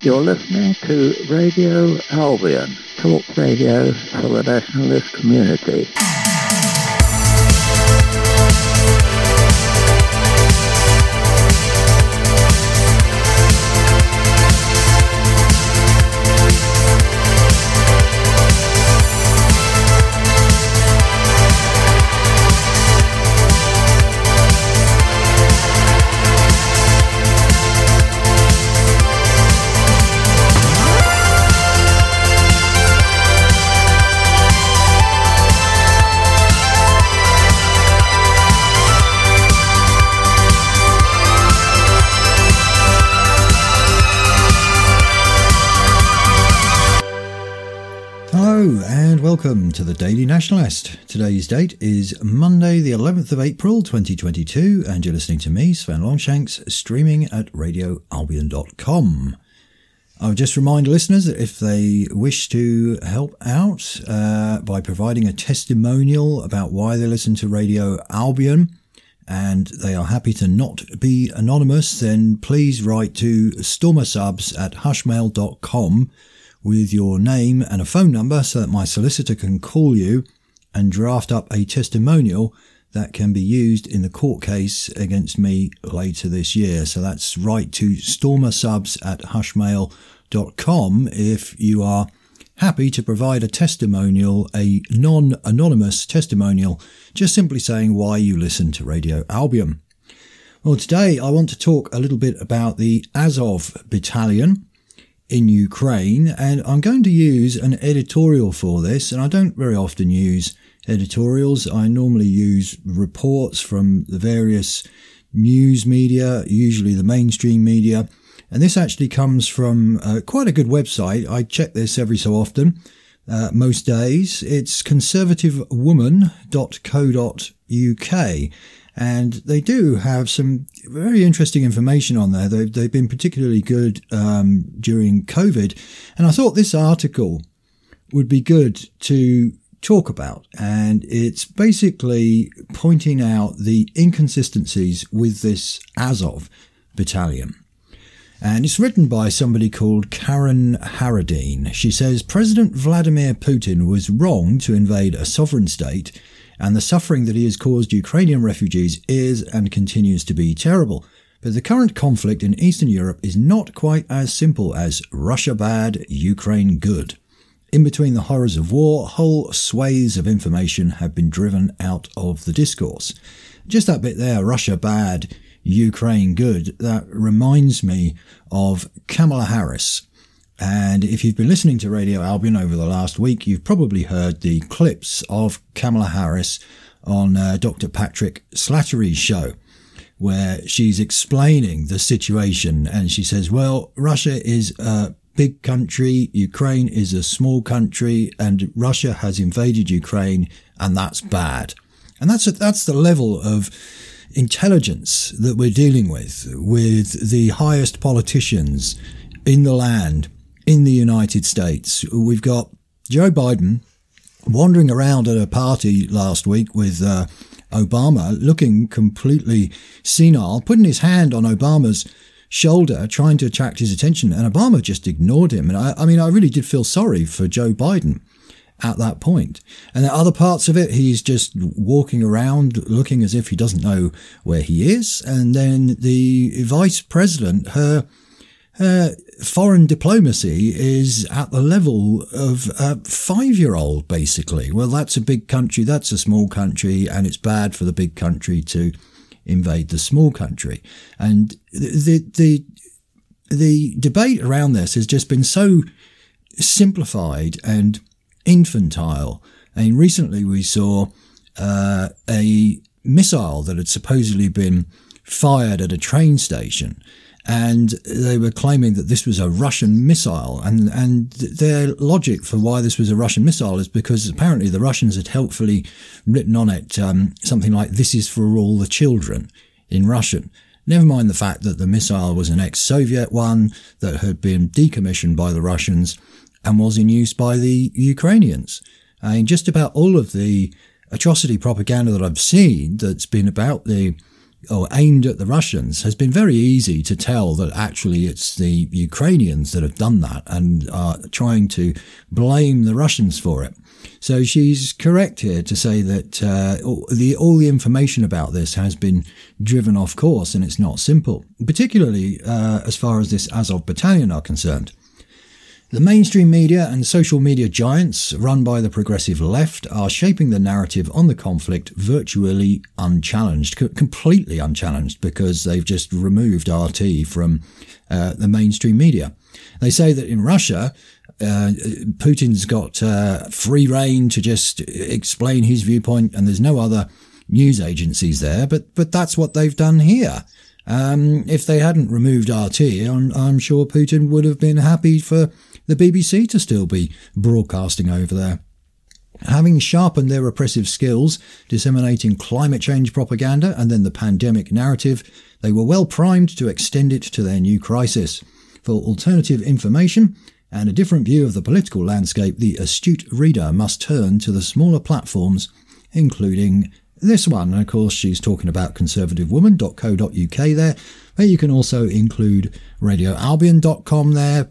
You're listening to Radio Albion, talk radio for the nationalist community. Welcome to the Daily Nationalist. Today's date is Monday the 11th of April 2022 and you're listening to me, Sven Longshanks, streaming at radioalbion.com. I would just remind listeners that if they wish to help out by providing a testimonial about why they listen to Radio Albion and they are happy to not be anonymous, then please write to stormersubs@hushmail.com with your name and a phone number so that my solicitor can call you and draft up a testimonial that can be used in the court case against me later this year. So that's write to stormersubs@hushmail.com if you are happy to provide a testimonial, a non-anonymous testimonial, just simply saying why you listen to Radio Albion. Well, today I want to talk a little bit about the Azov Battalion in Ukraine, and I'm going to use an editorial for this, and I don't very often use editorials. I normally use reports from the various news media, usually the mainstream media, and this actually comes from quite a good website. I check this every so often, most days. It's conservativewoman.co.uk. And they do have some very interesting information on there. They've been particularly good during COVID. And I thought this article would be good to talk about. And it's basically pointing out the inconsistencies with this Azov Battalion. And it's written by somebody called Karen Haradine. She says, President Vladimir Putin was wrong to invade a sovereign state, and the suffering that he has caused Ukrainian refugees is and continues to be terrible. But the current conflict in Eastern Europe is not quite as simple as Russia bad, Ukraine good. In between the horrors of war, whole swathes of information have been driven out of the discourse. Just that bit there, Russia bad, Ukraine good, that reminds me of Kamala Harris. And if you've been listening to Radio Albion over the last week, you've probably heard the clips of Kamala Harris on Dr. Patrick Slattery's show, where she's explaining the situation. And she says, well, Russia is a big country, Ukraine is a small country, and Russia has invaded Ukraine, and that's bad. And that's the level of intelligence that we're dealing with the highest politicians in the land, in the United States. We've got Joe Biden wandering around at a party last week with Obama, looking completely senile, putting his hand on Obama's shoulder, trying to attract his attention, and Obama just ignored him. And I mean, I really did feel sorry for Joe Biden at that point. And at other parts of it, he's just walking around looking as if he doesn't know where he is. And then the vice president, her foreign diplomacy is at the level of a 5-year-old, basically. Well, that's a big country, that's a small country, and it's bad for the big country to invade the small country. And the debate around this has just been so simplified and infantile. I mean, recently we saw a missile that had supposedly been fired at a train station, and they were claiming that this was a Russian missile. And their logic for why this was a Russian missile is because apparently the Russians had helpfully written on it something like, "This is for all the children," in Russian. Never mind the fact that the missile was an ex-Soviet one that had been decommissioned by the Russians and was in use by the Ukrainians. I mean, just about all of the atrocity propaganda that I've seen that's been about the or aimed at the Russians, has been very easy to tell that actually it's the Ukrainians that have done that and are trying to blame the Russians for it. So she's correct here to say that all the information about this has been driven off course, and it's not simple, particularly as far as this Azov battalion are concerned. The mainstream media and social media giants run by the progressive left are shaping the narrative on the conflict virtually unchallenged, completely unchallenged, because they've just removed RT from the mainstream media. They say that in Russia, Putin's got free rein to just explain his viewpoint, and there's no other news agencies there, but that's what they've done here. If they hadn't removed RT, I'm sure Putin would have been happy for the BBC to still be broadcasting over there. Having sharpened their repressive skills, disseminating climate change propaganda and then the pandemic narrative, they were well primed to extend it to their new crisis. For alternative information and a different view of the political landscape, the astute reader must turn to the smaller platforms, including this one. And of course, she's talking about conservativewoman.co.uk there, where you can also include radioalbion.com there,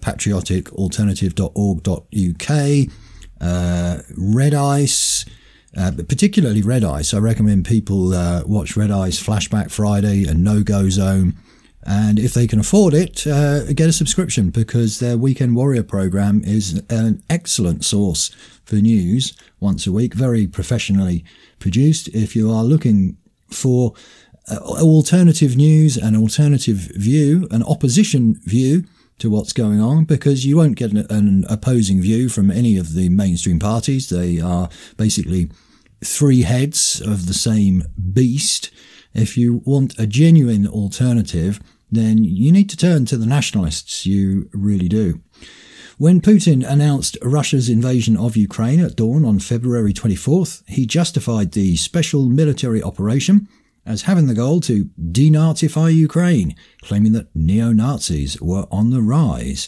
patrioticalternative.org.uk, Red Ice, particularly Red Ice. I recommend people watch Red Ice Flashback Friday and No Go Zone. And if they can afford it, get a subscription, because their Weekend Warrior program is an excellent source for news once a week, very professionally produced. If you are looking for alternative news, an alternative view, an opposition view to what's going on, because you won't get an opposing view from any of the mainstream parties. They are basically three heads of the same beast. If you want a genuine alternative, then you need to turn to the nationalists. You really do. When Putin announced Russia's invasion of Ukraine at dawn on February 24th, he justified the special military operation as having the goal to denazify Ukraine, claiming that neo-Nazis were on the rise.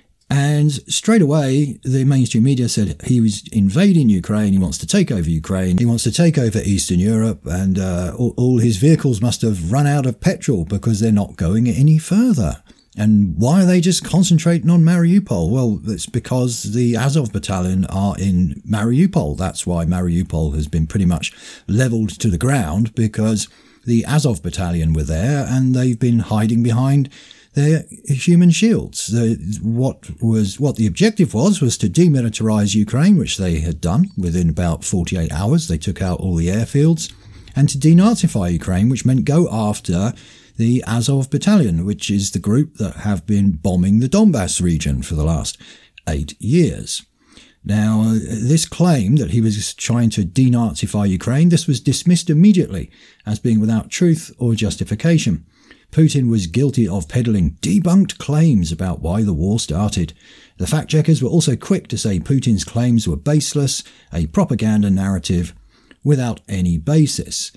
And straight away, the mainstream media said he was invading Ukraine, he wants to take over Ukraine, he wants to take over Eastern Europe, and all his vehicles must have run out of petrol because they're not going any further. And why are they just concentrating on Mariupol? Well, it's because the Azov battalion are in Mariupol. That's why Mariupol has been pretty much leveled to the ground, because the Azov battalion were there and they've been hiding behind their human shields. What the objective was to demilitarize Ukraine, which they had done within about 48 hours. They took out all the airfields, and to denazify Ukraine, which meant go after the Azov battalion, which is the group that have been bombing the Donbass region for the last 8 years. Now, this claim that he was trying to denazify Ukraine, this was dismissed immediately as being without truth or justification. Putin was guilty of peddling debunked claims about why the war started. The fact-checkers were also quick to say Putin's claims were baseless, a propaganda narrative without any basis.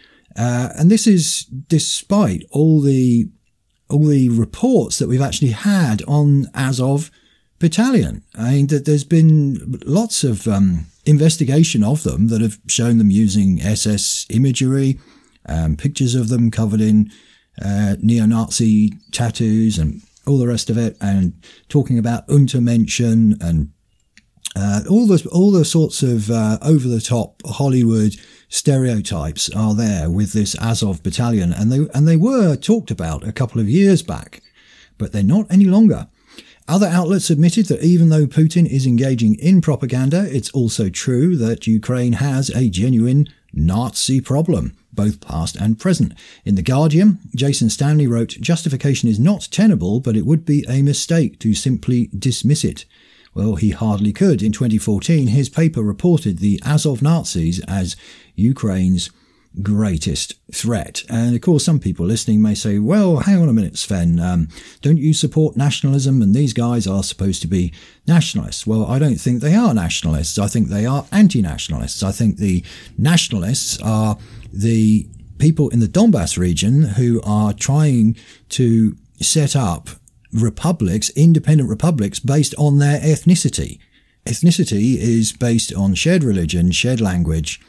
And this is despite all the reports that we've actually had on Azov battalion. I mean, there's been lots of investigation of them that have shown them using SS imagery, pictures of them covered in neo-Nazi tattoos and all the rest of it, and talking about Untermenschen and all the sorts of over-the-top Hollywood stereotypes are there with this Azov battalion, and they were talked about a couple of years back, but they're not any longer. Other outlets admitted that even though Putin is engaging in propaganda, it's also true that Ukraine has a genuine Nazi problem, both past and present. In The Guardian, Jason Stanley wrote, "Justification is not tenable, but it would be a mistake to simply dismiss it." Well, he hardly could. In 2014, his paper reported the Azov Nazis as Ukraine's greatest threat. And of course, some people listening may say, well, hang on a minute, Sven, don't you support nationalism? And these guys are supposed to be nationalists. Well, I don't think they are nationalists. I think they are anti-nationalists. I think the nationalists are the people in the Donbass region who are trying to set up republics, independent republics, based on their ethnicity. Ethnicity is based on shared religion, shared language,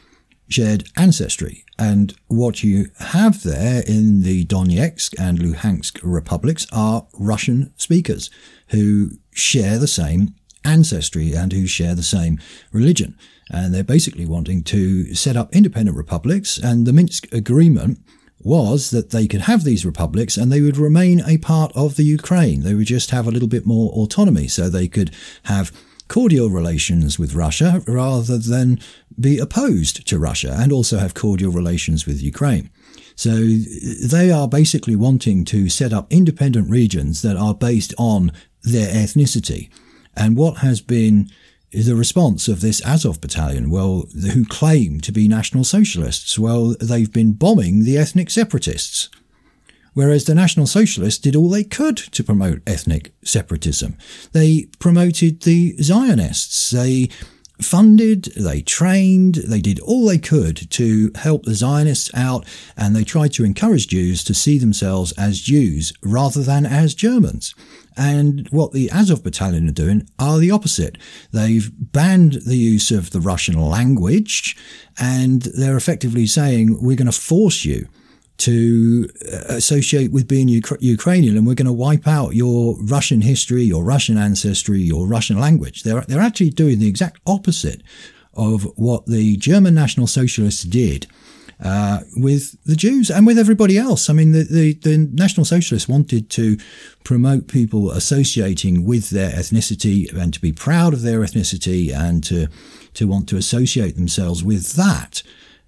shared ancestry. And what you have there in the Donetsk and Luhansk republics are Russian speakers who share the same ancestry and who share the same religion. And they're basically wanting to set up independent republics. And the Minsk agreement was that they could have these republics and they would remain a part of the Ukraine. They would just have a little bit more autonomy, so they could have cordial relations with Russia rather than be opposed to Russia, and also have cordial relations with Ukraine. So they are basically wanting to set up independent regions that are based on their ethnicity. And what has been the response of this Azov battalion? Well, who claim to be National Socialists? Well, they've been bombing the ethnic separatists. Whereas the National Socialists did all they could to promote ethnic separatism. They promoted the Zionists. They funded, they trained, they did all they could to help the Zionists out, and they tried to encourage Jews to see themselves as Jews rather than as Germans. And what the Azov battalion are doing are the opposite. They've banned the use of the Russian language, and they're effectively saying, we're going to force you to associate with being Ukrainian, and we're going to wipe out your Russian history, your Russian ancestry, your Russian language. They're actually doing the exact opposite of what the German National Socialists did with the Jews and with everybody else. I mean, the National Socialists wanted to promote people associating with their ethnicity and to be proud of their ethnicity and to want to associate themselves with that.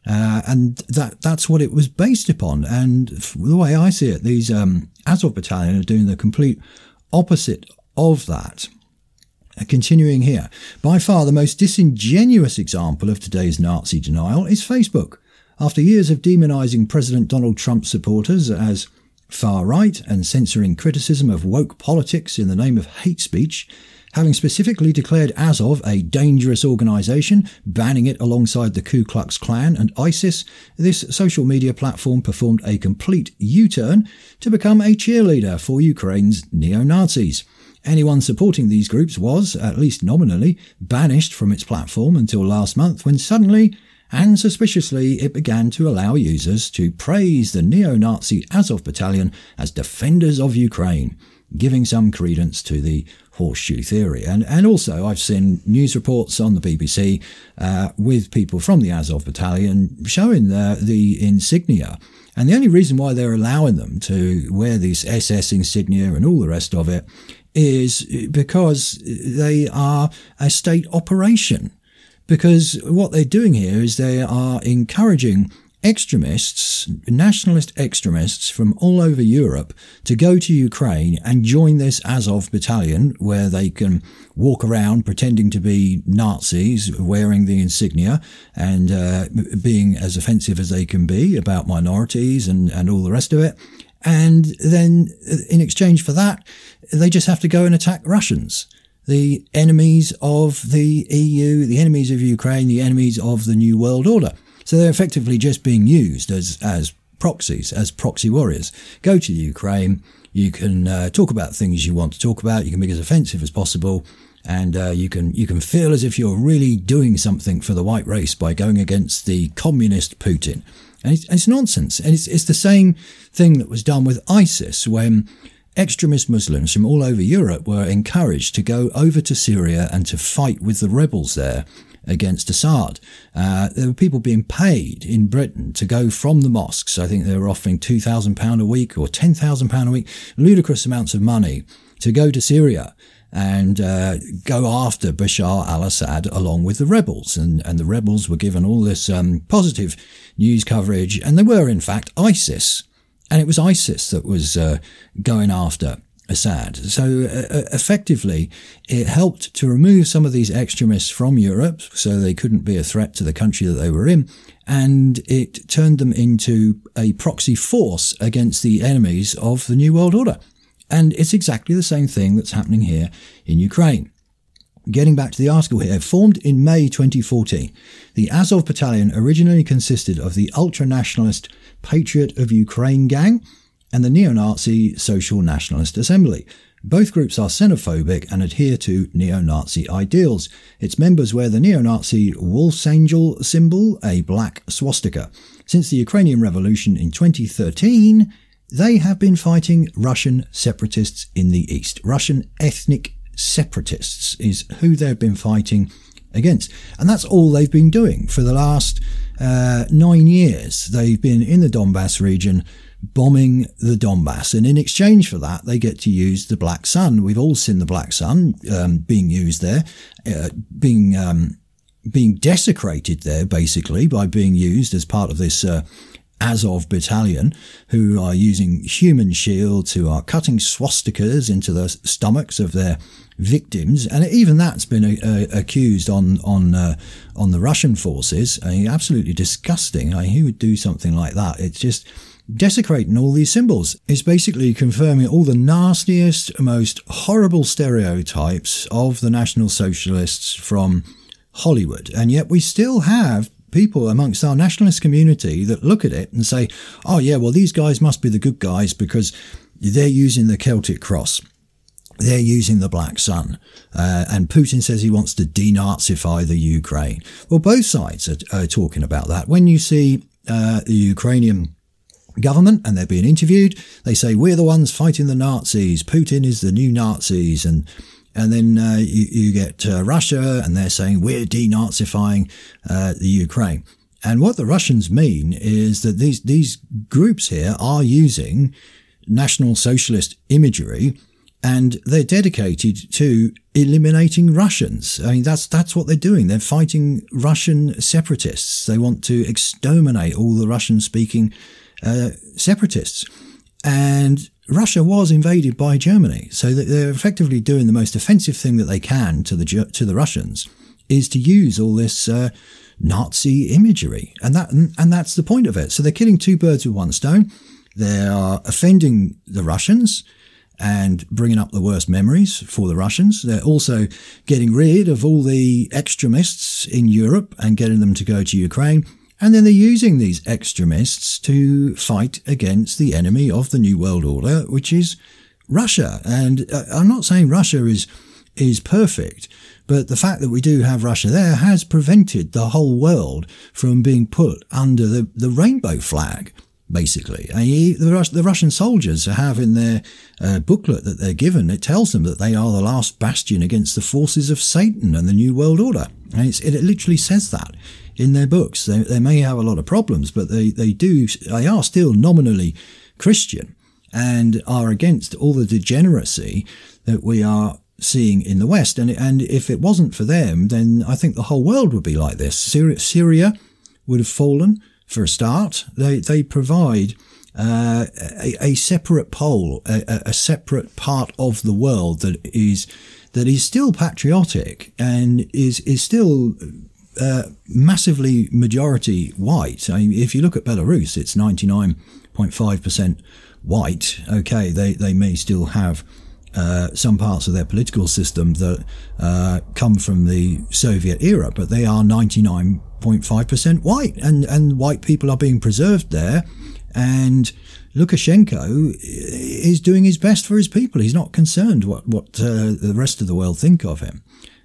And that's what it was based upon. And the way I see it, these Azov battalion are doing the complete opposite of that. Continuing here, by far the most disingenuous example of today's Nazi denial is Facebook. After years of demonising President Donald Trump supporters as far-right and censoring criticism of woke politics in the name of hate speech, having specifically declared Azov a dangerous organisation, banning it alongside the Ku Klux Klan and ISIS, this social media platform performed a complete U-turn to become a cheerleader for Ukraine's neo-Nazis. Anyone supporting these groups was, at least nominally, banished from its platform until last month, when suddenly and suspiciously it began to allow users to praise the neo-Nazi Azov battalion as defenders of Ukraine, giving some credence to the horseshoe theory. And also I've seen news reports on the BBC with people from the Azov battalion showing the insignia. And the only reason why they're allowing them to wear these SS insignia and all the rest of it is because they are a state operation. Because what they're doing here is they are encouraging extremists, nationalist extremists from all over Europe to go to Ukraine and join this Azov battalion, where they can walk around pretending to be Nazis, wearing the insignia and being as offensive as they can be about minorities and all the rest of it. And then in exchange for that, they just have to go and attack Russians, the enemies of the EU, the enemies of Ukraine, the enemies of the New World Order. So they're effectively just being used as proxies, as proxy warriors. Go to Ukraine, you can talk about things you want to talk about, you can be as offensive as possible, and you can feel as if you're really doing something for the white race by going against the communist Putin. And it's nonsense. And it's the same thing that was done with ISIS, when extremist Muslims from all over Europe were encouraged to go over to Syria and to fight with the rebels there against Assad. There were people being paid in Britain to go from the mosques. I think they were offering £2,000 a week or £10,000 a week, ludicrous amounts of money, to go to Syria and go after Bashar al-Assad along with the rebels. And the rebels were given all this positive news coverage, and they were in fact ISIS. And it was ISIS that was going after Assad. So effectively, it helped to remove some of these extremists from Europe so they couldn't be a threat to the country that they were in. And it turned them into a proxy force against the enemies of the New World Order. And it's exactly the same thing that's happening here in Ukraine. Getting back to the article here, formed in May 2014, the Azov Battalion originally consisted of the ultra-nationalist Patriot of Ukraine gang and the neo-Nazi Social Nationalist Assembly, Both groups are xenophobic and adhere to neo-Nazi ideals. Its members wear the neo-Nazi Wolf's Angel symbol, a black swastika. Since the Ukrainian Revolution in 2013, they have been fighting Russian separatists in the east. Russian ethnic separatists is who they've been fighting against. And that's all they've been doing for the last 9 years. They've been in the Donbass region bombing the Donbass, and in exchange for that they get to use the Black Sun. We've all seen the Black Sun being used there, being desecrated there basically by being used as part of this Azov battalion, who are using human shields, who are cutting swastikas into the stomachs of their victims, and even that's been accused on the Russian forces. Absolutely disgusting. Who would do something like that? It's just desecrating all these symbols. It's basically confirming all the nastiest, most horrible stereotypes of the National Socialists from Hollywood. And yet we still have people amongst our nationalist community that look at it and say, oh yeah, well, these guys must be the good guys because they're using the Celtic cross. They're using the Black Sun. And Putin says he wants to denazify the Ukraine. Well, both sides are talking about that. When you see the Ukrainian government and they're being interviewed, they say, we're the ones fighting the Nazis. Putin is the new Nazis. And then you get Russia, and they're saying we're denazifying the Ukraine. And what the Russians mean is that these groups here are using National Socialist imagery, and they're dedicated to eliminating Russians. I mean, that's what they're doing. They're fighting Russian separatists. They want to exterminate all the Russian-speaking separatists. And Russia was invaded by Germany, so that they're effectively doing the most offensive thing that they can to the Russians is to use all this Nazi imagery, and that's the point of it. So they're killing two birds with one stone. They are offending the Russians and bringing up the worst memories for the Russians. They're also getting rid of all the extremists in Europe and getting them to go to Ukraine. And then they're using these extremists to fight against the enemy of the New World Order, which is Russia. And I'm not saying Russia is perfect, but the fact that we do have Russia there has prevented the whole world from being put under the rainbow flag, basically. The Russian soldiers have in their booklet that they're given, it tells them that they are the last bastion against the forces of Satan and the New World Order. And it literally says that in their books. They may have a lot of problems, but they are still nominally Christian and are against all the degeneracy that we are seeing in the West. And if it wasn't for them, then I think the whole world would be like this. Syria would have fallen for a start. They provide a separate pole, a separate part of the world that is still patriotic and is still massively majority white. I mean, if you look at Belarus, it's 99.5% white. Okay, they may still have some parts of their political system that come from the Soviet era, but they are 99.5% white, and white people are being preserved there. And Lukashenko is doing his best for his people. He's not concerned what the rest of the world think of him.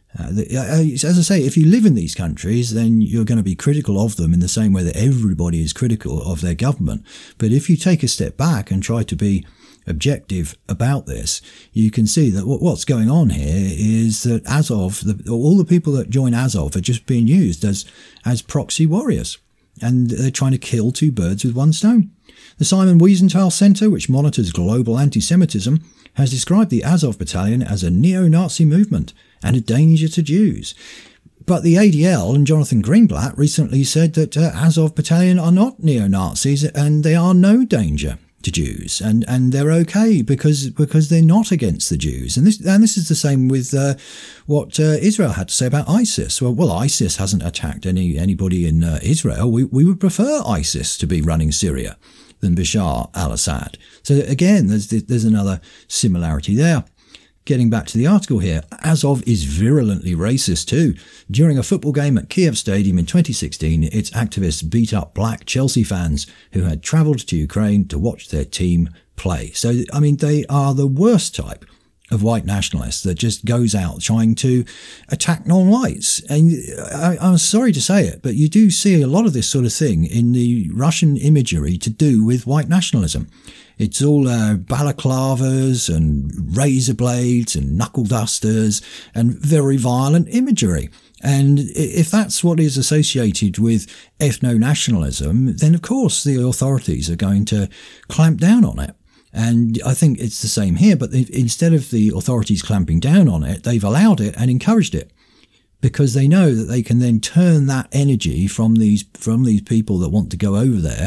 As I say, if you live in these countries, then you're going to be critical of them in the same way that everybody is critical of their government. But if you take a step back and try to be objective about this, you can see that what's going on here is that Azov, all the people that join Azov are just being used as proxy warriors. And they're trying to kill two birds with one stone. The Simon Wiesenthal Centre, which monitors global anti-Semitism, has described the Azov battalion as a neo-Nazi movement and a danger to Jews. But the ADL and Jonathan Greenblatt recently said that Azov battalion are not neo-Nazis and they are no danger to Jews, and they're okay because they're not against the Jews. And this is the same with what Israel had to say about ISIS. Well, ISIS hasn't attacked anybody in Israel. We would prefer ISIS to be running Syria than Bashar al-Assad. So again, there's another similarity there. Getting back to the article here, Azov is virulently racist too. During a football game at Kiev Stadium in 2016, its activists beat up black Chelsea fans who had travelled to Ukraine to watch their team play. So, I mean, they are the worst type of white nationalists that just goes out trying to attack non-whites. And I'm sorry to say it, but you do see a lot of this sort of thing in the Russian imagery to do with white nationalism. It's all balaclavas and razor blades and knuckle dusters and very violent imagery. And if that's what is associated with ethno-nationalism, then of course the authorities are going to clamp down on it. And I think it's the same here, but instead of the authorities clamping down on it, they've allowed it and encouraged it, because they know that they can then turn that energy from these people that want to go over there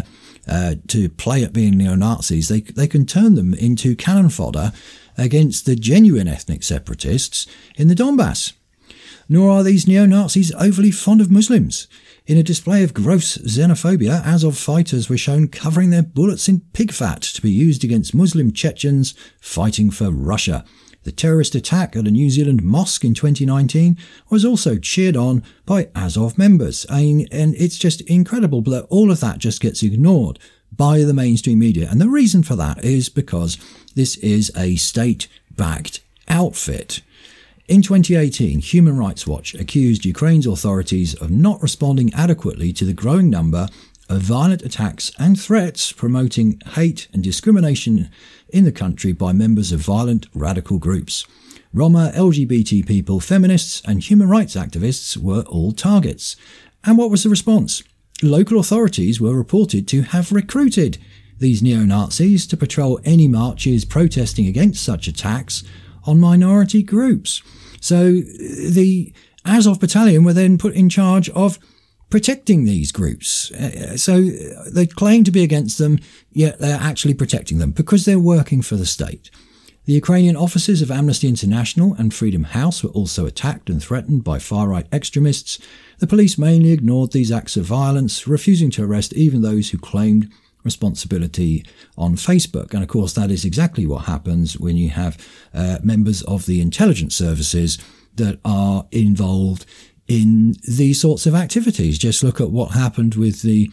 to play at being neo-Nazis. They can turn them into cannon fodder against the genuine ethnic separatists in the Donbass. Nor are these neo-Nazis overly fond of Muslims. In a display of gross xenophobia, Azov fighters were shown covering their bullets in pig fat to be used against Muslim Chechens fighting for Russia. The terrorist attack at a New Zealand mosque in 2019 was also cheered on by Azov members. And it's just incredible that all of that just gets ignored by the mainstream media. And the reason for that is because this is a state-backed outfit. In 2018, Human Rights Watch accused Ukraine's authorities of not responding adequately to the growing number of violent attacks and threats promoting hate and discrimination in the country by members of violent radical groups. Roma, LGBT people, feminists and human rights activists were all targets. And what was the response? Local authorities were reported to have recruited these neo-Nazis to patrol any marches protesting against such attacks on minority groups. So the Azov battalion were then put in charge of protecting these groups. So they claim to be against them, yet they're actually protecting them because they're working for the state. The Ukrainian offices of Amnesty International and Freedom House were also attacked and threatened by far-right extremists. The police mainly ignored these acts of violence, refusing to arrest even those who claimed responsibility on Facebook. And of course, that is exactly what happens when you have members of the intelligence services that are involved in these sorts of activities. Just look at what happened with the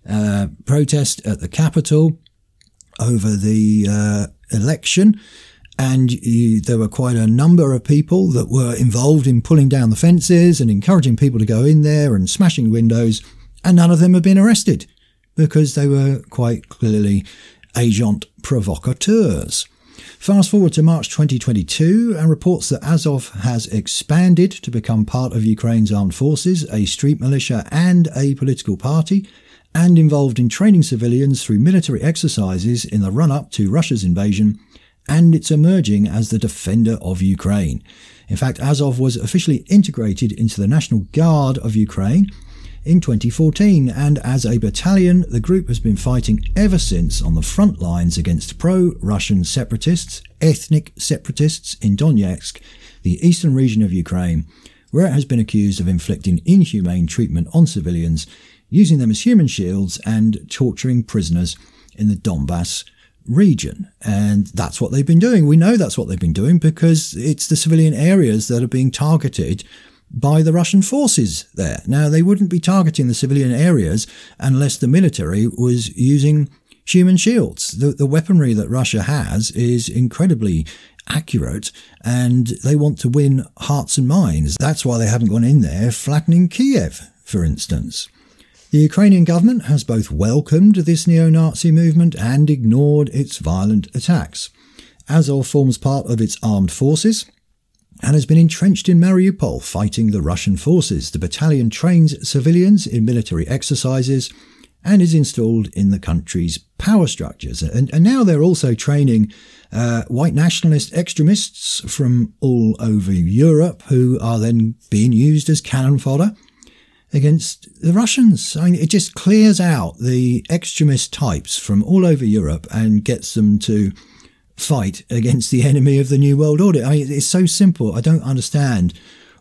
protest at the Capitol over the election. And there were quite a number of people that were involved in pulling down the fences and encouraging people to go in there and smashing windows. And none of them have been arrested because they were quite clearly agent provocateurs. Fast forward to March 2022 and reports that Azov has expanded to become part of Ukraine's armed forces, a street militia and a political party, and involved in training civilians through military exercises in the run-up to Russia's invasion, and it's emerging as the defender of Ukraine. In fact, Azov was officially integrated into the National Guard of Ukraine in 2014, and as a battalion, the group has been fighting ever since on the front lines against pro-Russian separatists, ethnic separatists in Donetsk, the eastern region of Ukraine, where it has been accused of inflicting inhumane treatment on civilians, using them as human shields and torturing prisoners in the Donbass region. And that's what they've been doing. We know that's what they've been doing because it's the civilian areas that are being targeted by the Russian forces there. Now, they wouldn't be targeting the civilian areas unless the military was using human shields. The weaponry that Russia has is incredibly accurate, and they want to win hearts and minds. That's why they haven't gone in there flattening Kiev, for instance. The Ukrainian government has both welcomed this neo-Nazi movement and ignored its violent attacks. Azov forms part of its armed forces and has been entrenched in Mariupol fighting the Russian forces. The battalion trains civilians in military exercises and is installed in the country's power structures. And now they're also training white nationalist extremists from all over Europe who are then being used as cannon fodder against the Russians. I mean, it just clears out the extremist types from all over Europe and gets them to fight against the enemy of the New World Order. I mean, it's so simple. I don't understand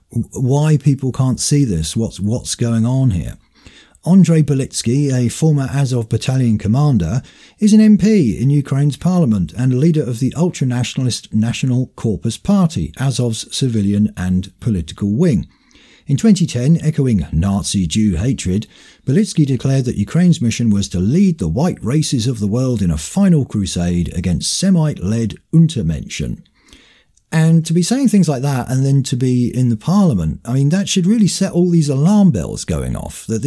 why people can't see this, what's going on here. Andrei Belitsky, a former Azov battalion commander, is an MP in Ukraine's parliament and leader of the ultra-nationalist National Corpus Party, Azov's civilian and political wing. In 2010, echoing Nazi Jew hatred, Belitsky declared that Ukraine's mission was to lead the white races of the world in a final crusade against Semite-led Untermenschen. And to be saying things like that and then to be in the parliament, I mean, that should really set all these alarm bells going off that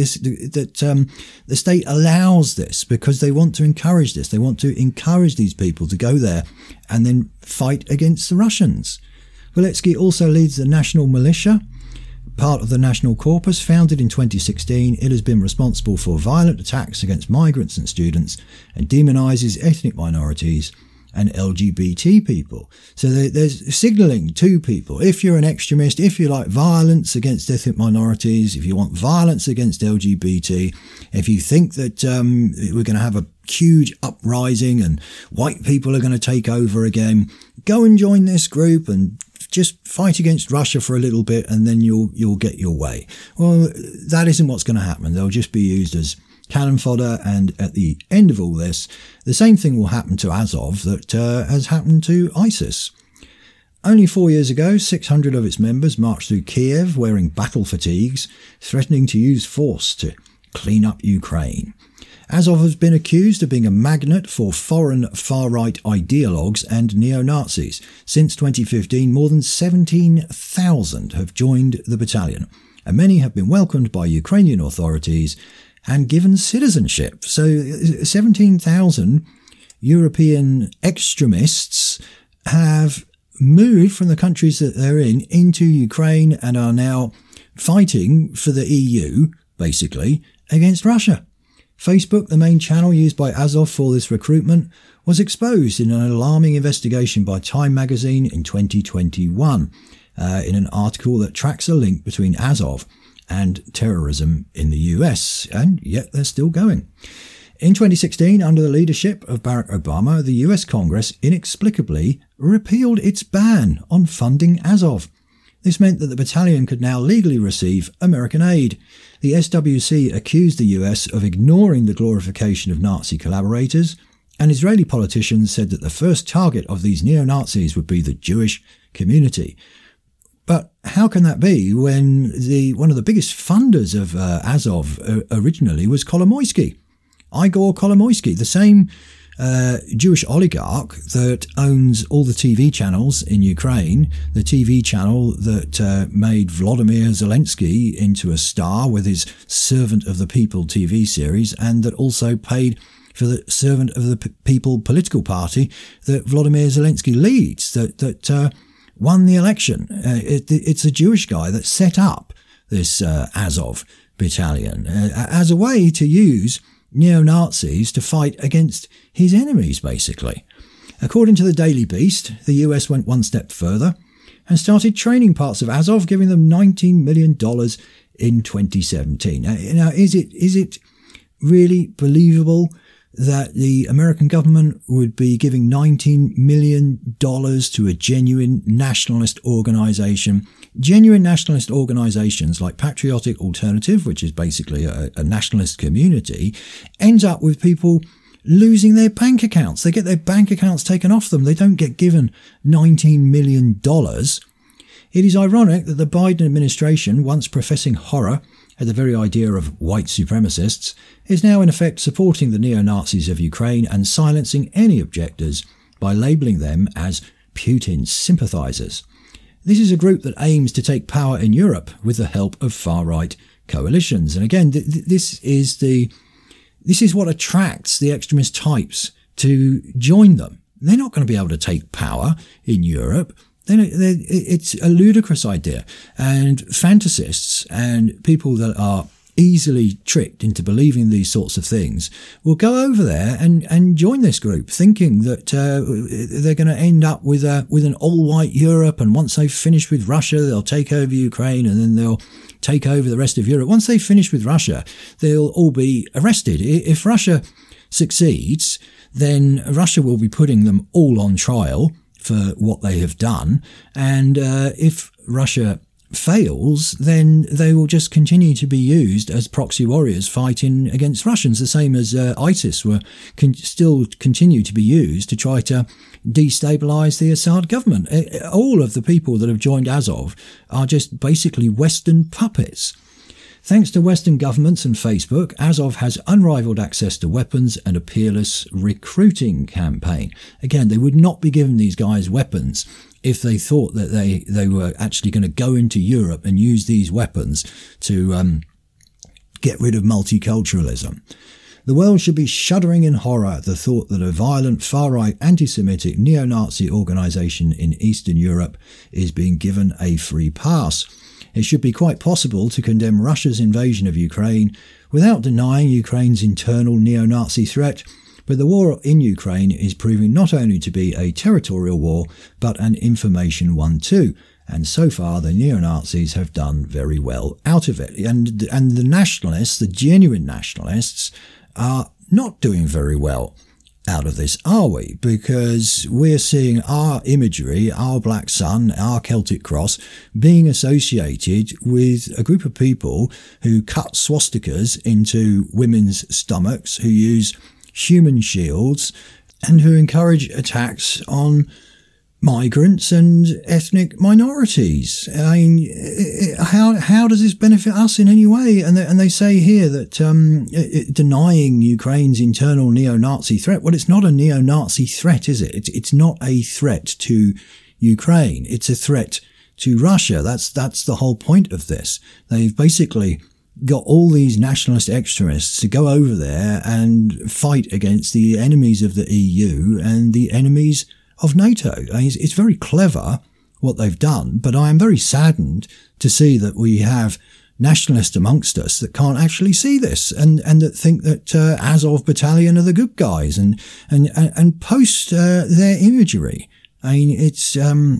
the state allows this because they want to encourage this. They want to encourage these people to go there and then fight against the Russians. Walensky also leads the National Militia, part of the National Corpus. Founded in 2016, it has been responsible for violent attacks against migrants and students and demonizes ethnic minorities and LGBT people. So there's signalling to people. If you're an extremist, if you like violence against ethnic minorities, if you want violence against LGBT, if you think that we're going to have a huge uprising and white people are going to take over again, go and join this group and just fight against Russia for a little bit and then you'll get your way. Well, that isn't what's going to happen. They'll just be used as cannon fodder, and at the end of all this, the same thing will happen to Azov that has happened to ISIS. Only 4 years ago, 600 of its members marched through Kiev wearing battle fatigues, threatening to use force to clean up Ukraine. Azov has been accused of being a magnet for foreign far-right ideologues and neo-Nazis. Since 2015, more than 17,000 have joined the battalion, and many have been welcomed by Ukrainian authorities and given citizenship. So 17,000 European extremists have moved from the countries that they're in into Ukraine and are now fighting for the EU, basically, against Russia. Facebook, the main channel used by Azov for this recruitment, was exposed in an alarming investigation by Time magazine in 2021, in an article that tracks a link between Azov and terrorism in the US, and yet they're still going. In 2016, under the leadership of Barack Obama, the US Congress inexplicably repealed its ban on funding Azov. This meant that the battalion could now legally receive American aid. The SWC accused the US of ignoring the glorification of Nazi collaborators, and Israeli politicians said that the first target of these neo-Nazis would be the Jewish community. But how can that be when one of the biggest funders of Azov originally was Kolomoisky? Igor Kolomoisky, the same Jewish oligarch that owns all the TV channels in Ukraine, the TV channel that made Vladimir Zelensky into a star with his Servant of the People TV series, and that also paid for the Servant of the People political party that Vladimir Zelensky leads, that won the election. It's a Jewish guy that set up this Azov battalion as a way to use neo-Nazis to fight against his enemies, basically. According to the Daily Beast, the US went one step further and started training parts of Azov, giving them $19 million in 2017. Now, is it really believable that the American government would be giving $19 million to a genuine nationalist organisation? Genuine nationalist organisations like Patriotic Alternative, which is basically a nationalist community, ends up with people losing their bank accounts. They get their bank accounts taken off them. They don't get given $19 million. It is ironic that the Biden administration, once professing horror at the very idea of white supremacists, is now in effect supporting the neo-Nazis of Ukraine and silencing any objectors by labelling them as Putin's sympathisers. This is a group that aims to take power in Europe with the help of far-right coalitions. And again, this is what attracts the extremist types to join them. They're not going to be able to take power in Europe. It's a ludicrous idea. And fantasists and people that are easily tricked into believing these sorts of things will go over there and join this group, thinking that they're going to end up with an all-white Europe, and once they've finished with Russia, they'll take over Ukraine, and then they'll take over the rest of Europe. Once they've finished with Russia, they'll all be arrested. If Russia succeeds, then Russia will be putting them all on trial for what they have done, and if Russia fails, then they will just continue to be used as proxy warriors fighting against Russians, the same as ISIS still continue to be used to try to destabilise the Assad government. All of the people that have joined Azov are just basically Western puppets. Thanks to Western governments and Facebook, Azov has unrivaled access to weapons and a peerless recruiting campaign. Again, they would not be giving these guys weapons if they thought that they were actually going to go into Europe and use these weapons to get rid of multiculturalism. The world should be shuddering in horror at the thought that a violent, far-right, anti-Semitic, neo-Nazi organisation in Eastern Europe is being given a free pass. It should be quite possible to condemn Russia's invasion of Ukraine without denying Ukraine's internal neo-Nazi threat, but the war in Ukraine is proving not only to be a territorial war, but an information one too. And so far, the neo-Nazis have done very well out of it. And the nationalists, the genuine nationalists, are not doing very well out of this, are we? Because we're seeing our imagery, our black sun, our Celtic cross, being associated with a group of people who cut swastikas into women's stomachs, who use human shields, and who encourage attacks on migrants and ethnic minorities. I mean, how does this benefit us in any way? And they say here that denying Ukraine's internal neo-Nazi threat. Well, it's not a neo-Nazi threat, is it? It's not a threat to Ukraine. It's a threat to Russia. That's the whole point of this. They've basically got all these nationalist extremists to go over there and fight against the enemies of the EU and the enemies of NATO. I mean, it's very clever what they've done, but I am very saddened to see that we have nationalists amongst us that can't actually see this and that think that Azov Battalion are the good guys and post their imagery. I mean, it's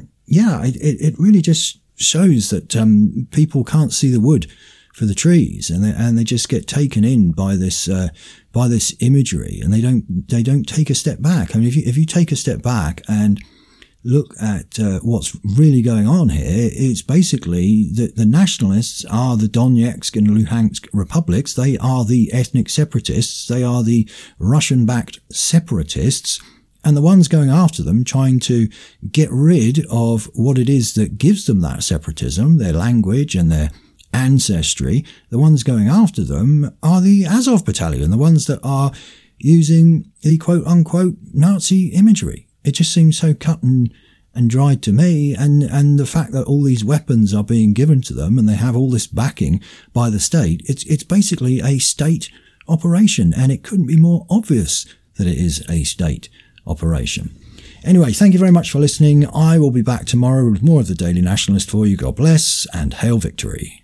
it really just shows that people can't see the wood for the trees, and they just get taken in by this imagery, and they don't take a step back. I mean, if you take a step back and look at what's really going on here, it's basically that the nationalists are the Donetsk and Luhansk republics. They are the ethnic separatists. They are the Russian-backed separatists. And the ones going after them, trying to get rid of what it is that gives them that separatism, their language and their ancestry, the ones going after them are the Azov Battalion, the ones that are using the quote-unquote Nazi imagery. It just seems so cut and dried to me, and the fact that all these weapons are being given to them and they have all this backing by the state, it's basically a state operation, and it couldn't be more obvious that it is a state operation. Anyway, thank you very much for listening. I will be back tomorrow with more of the Daily Nationalist for you. God bless, and hail victory.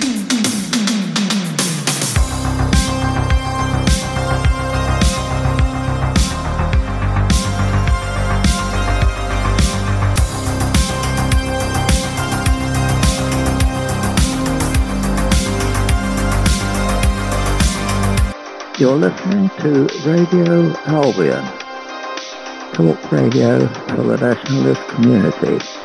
You're listening to Radio Albion, talk radio for the nationalist community.